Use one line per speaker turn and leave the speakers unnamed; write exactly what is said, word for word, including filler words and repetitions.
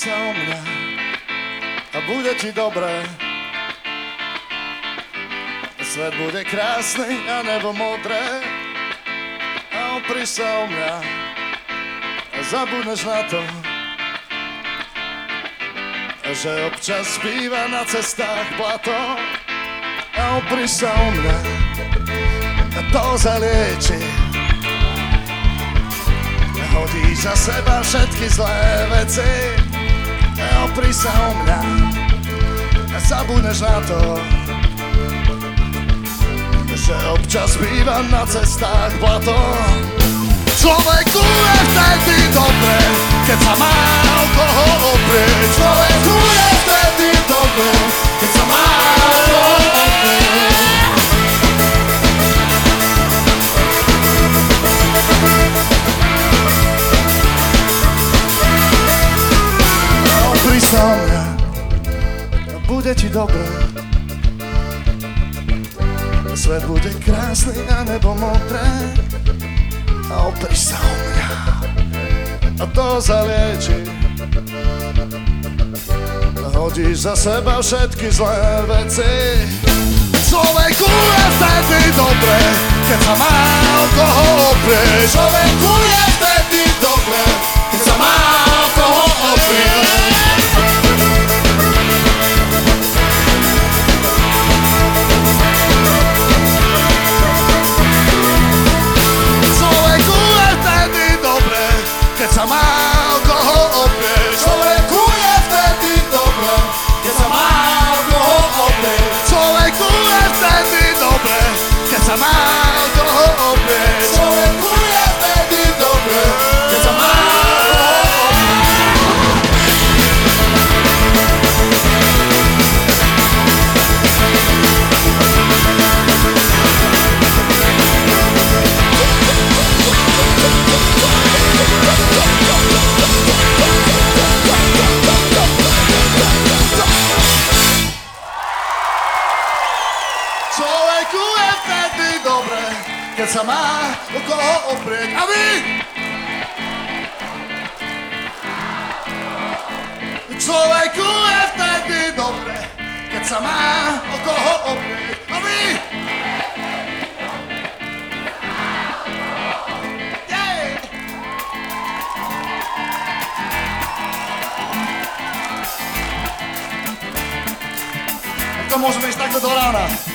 sa o mňa a bude ti dobré. Svet bude krásny a nebo modré. A opri sa o mňa a zabudneš na to, že občas býva na cestách blato. A opri sa o mňa a to zalieči. Hodí za seba všetky zlé veci. A opri sa o mňa a zabudneš na to, že občas býva na cestách blato. Človeku je vtedy dobre, keď sa má o koho oprieť. Človeku je vtedy dobre, keď sa má o koho oprieť. Opri sa o mňa a bude ti dobre. Svet bude krásny a nebo modré. A opri sa o mňa a to zalieči. Hodíš za seba všetky zlé veci. Človeku je vtedy dobre, keď sa má o koho oprieť. Človeku je vtedy dobre, keď sa má o koho oprieť. Keď sa má o koho oprieť. Človeku je vtedy dobre, keď sa má o koho oprieť. Človeku je vtedy dobre, keď sa má o koho oprieť. Človeku je vtedy dobre, keď sa má o koho oprieť. Človeku je vtedy dobre, keď sa má o koho oprieť. A vy? Človeku je vtedy dobre, keď sa má o koho oprieť. A vy? Yeah. To môžeme ísť takto do rána.